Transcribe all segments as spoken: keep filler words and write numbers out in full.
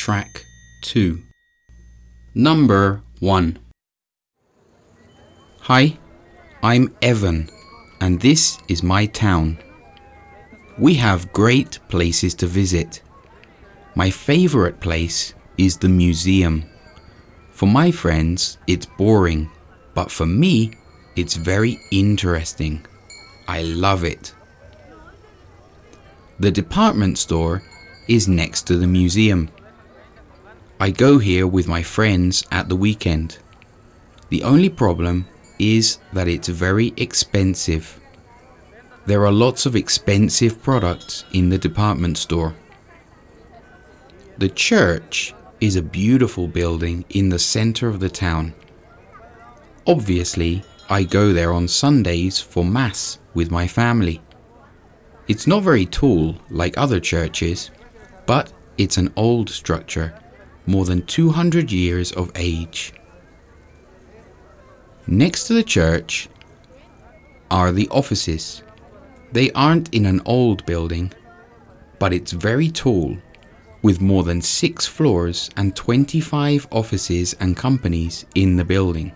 track two. Number one. Hi, I'm Evan, and this is my town. We have great places to visit. My favorite place is the museum. For my friends, it's boring, but for me, it's very interesting. I love it. The department store is next to the museum. I go here with my friends at the weekend. The only problem is that it's very expensive. There are lots of expensive products in the department store. The church is a beautiful building in the center of the town. Obviously, I go there on Sundays for Mass with my family. It's not very tall like other churches, but it's an old structure, more than two hundred years of age. Next to the church are the offices. They aren't in an old building, but it's very tall, with more than six floors and twenty-five offices and companies in the building.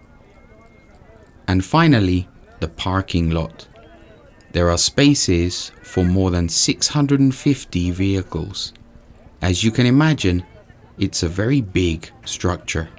And finally, the parking lot. There are spaces for more than six hundred fifty vehicles. As you can imagine, it's a very big structure.